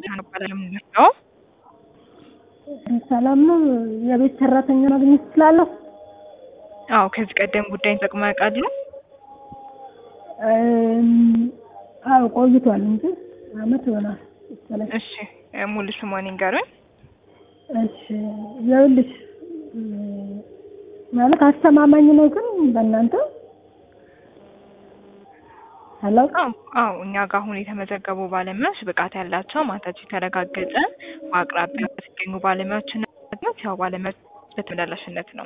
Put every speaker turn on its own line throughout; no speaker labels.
ነው
ሰላም ነው። የቤት ሰራተኛ ማግኘት እችላለሁ?
አዎ ከዚህ ቀደም ጉዳይን ተጠቅመው ያውቃሉ?
አዎ ቆይቷል እንጂ አመት ይሆናል መሰለኝ።
እሺ ሙሉ ስሙን ይንገሩኝ።
እሺ ይኸውልሽ ማለት አስተማማኝ ነው ግን በእናንተ ሄሎ
አዎ እኛ ጋር አሁን የተመዘገቡ ባለሙያዎች ብቃት ያላቸው ማታቸው የተረጋገጠ በአቅራቢያ የሚገኙ ባለሙያዎችን ማለት ያው ባለሙያዎች በተመላላሽነት ነው።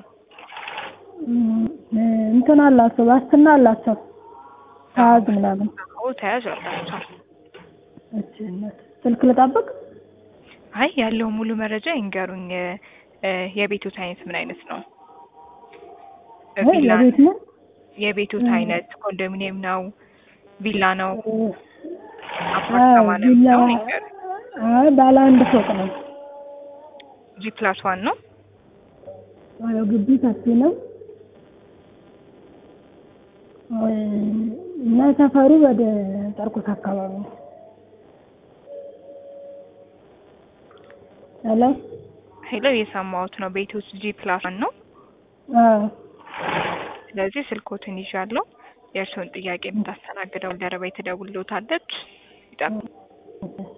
እንትን አላቸው ዋስትና አላቸው ታዝ ምናምን?
አዎ ተያዥ አላቸው።
እሺ ስልክ ልጠብቅ?
አይ ያለው ሙሉ መረጃ ይንገሩኝ። የቤቱት አይነት ምን አይነት ነው? ቪላ
የቤት ነው?
የቤቱት አይነት ኮንዶሚኒየም ነው? ቪላ ነው? አፓርታማ ነው?
አይ ባለ አንድ ፎቅ ነው።
G+1 ነው?
አዎ ግቢ ሰፊ ነው። እና ሰፈሩ ወደ ጨርቆስ አካባቢ ነው።
ሄሎ እየሰማሁት ነው። ቤቶች G+1 ነው?
አዎ።
ስለዚህ ስልኮትን ይዣለሁ። የእርስዎን ጥያቄ የምታስተናግደው ባልደረባዬ ትደውልልዎታለች። ይጠብቁ።